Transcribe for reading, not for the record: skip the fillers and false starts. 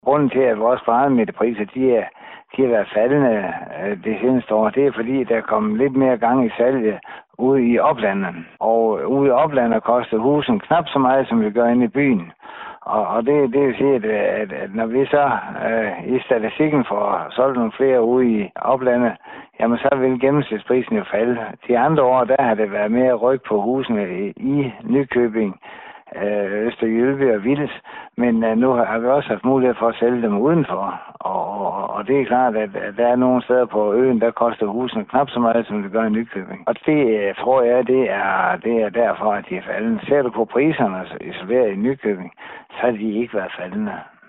Grunden til, at vores kvadratmeterpriser, de har været faldende det seneste år, det er fordi, der er kommet lidt mere gang i salget ude i oplandet. Og ude i oplandet koster husen knap så meget, som vi gør inde i byen. Og det vil sige, at når vi så i statistikken får solgt nogle flere ude i oplandet, jamen så vil gennemsnitsprisen jo falde. De andre år, der har det været mere ryg på husene i Nykøbing, Østerjylby og Vils, men nu har vi også haft mulighed for at sælge dem udenfor. Og det er klart, at der er nogle steder på øen, der koster husene knap så meget, som det gør i Nykøbing. Og det tror jeg, det er derfor, at de er faldende. Ser du på priserne isoleret i Nykøbing, så har de ikke været faldende.